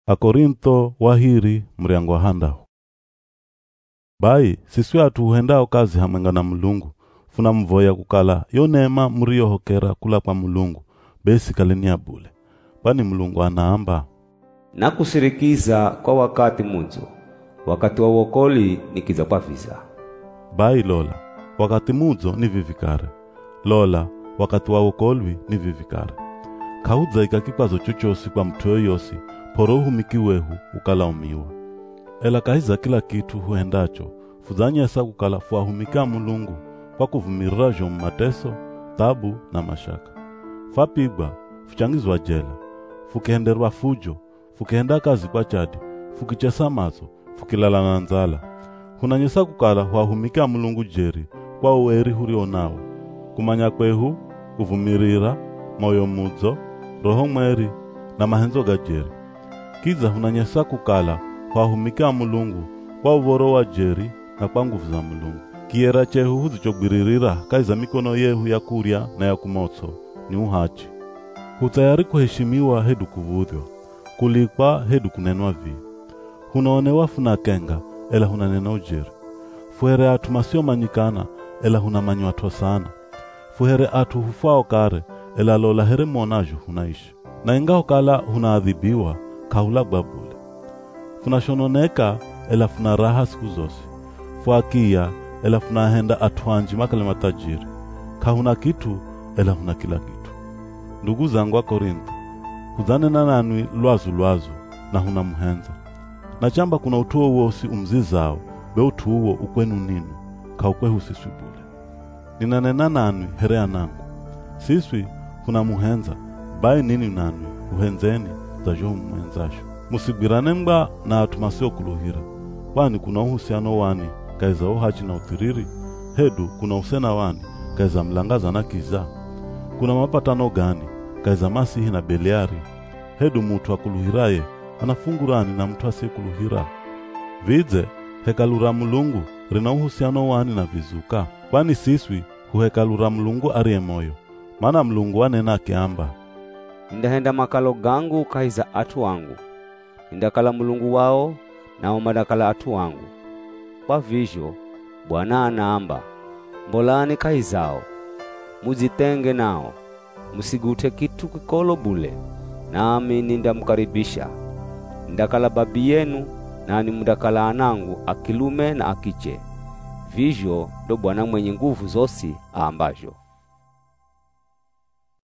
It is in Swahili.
Akorintho wahiri mriango handaho. Bai siswi atuhendao kazi hamenga na Mulungu funa mvoya kukala yo neema muriohokera kula kwa Mulungu besi kalenia bule. Bani Mulungu anaamba na kusirikiza kwa wakati mudzo, wakati wa wokoli nikiza kwa visa. Bai lola wakati mudzo ni vivikare, lola wakati wa wokolwi ni vivikare. Kaudza ikakikwazo chochosi kwa mtu yoyosi porohu mikiwehu ukala umiwa. Ela kahiza kila kitu huendacho fuzanya esa kukala fuahumika Mulungu kwa kuvumirira jo mateso, tabu na mashaka. Fapigwa, fuchangizwa jela, fukihenderwa fujo, fukihenda kazi kwa chadi, fukichesa mazo, fukilala na nzala. Hunanyesa kukala huahumika Mulungu jeri kwa uweri hurionao. Kumanya kwehu, kuvumirira, moyo mudzo, roho mweri na mahenzo gajeri. Kiza hunanyesa kukala huahumika Mulungu kwa uvoro wa jeri na kwa nguvu za Mulungu. Kiera chehu huzichogwiririra kaiza mikono yehu ya kuria na ya kumotso ni uhachi. Hutayari kuheshimiwa hedu kuvudhwa, kulikwa hedu kunenwa vi. Hunaonewa funa kenga ela hunanena ujeri. Fuhere atu masio manyikana ela hunamanywa tosana. Fuhere atu hufao kare ela lola here monajo hunaishi. Na ingao kala hunaadhibiwa kahula gbabule. Funashononeka ela funa raha siku zosi. Fuakia ela funahenda atuanji makale matajiri. Kahuna kitu ela huna kila kitu. Ndugu zangu wa Korintho, hudhane na nanwi lwazu na huna muhenza. Na chamba kuna utuo uosi umzizao, be utuo ukwenu ninu, kaukwehu siswi bule. Ninanena nanwi herea nangu. Siswi huna muhenza, bai nini nanwi, uhenzeni za johu muhenzasho. Musigwirane mba na atumasio kuluhira, wani kuna uhusiano wani, kaiza uhachi na utiriri, hedu kuna usena wani, kaiza mlangaza na kiza. Kuna mapatano gani, kaiza Masihi na Beliari, hedu mutu akuluhiraye, anafungurani na mtu asiyekuluhira. Vidze, hekalura Mulungu, rina uhusiano wani na vizuka, wani siswi huhekalura Mulungu arie moyo, mana Mulungu wanena kiamba. Ndahenda makalo gangu kaiza atu wangu, ndakala Mulungu wao na umadakala atu wangu. Kwa vizho, Bwana anaamba, mbolani kaizao, muzitenge nao, musigute kitu kikolo bule, nami nindamkaribisha. Ndakala babi yenu, nani mndakala anangu akilume na akiche. Vizho ndo Bwana mwenye nguvu zosi aambajo.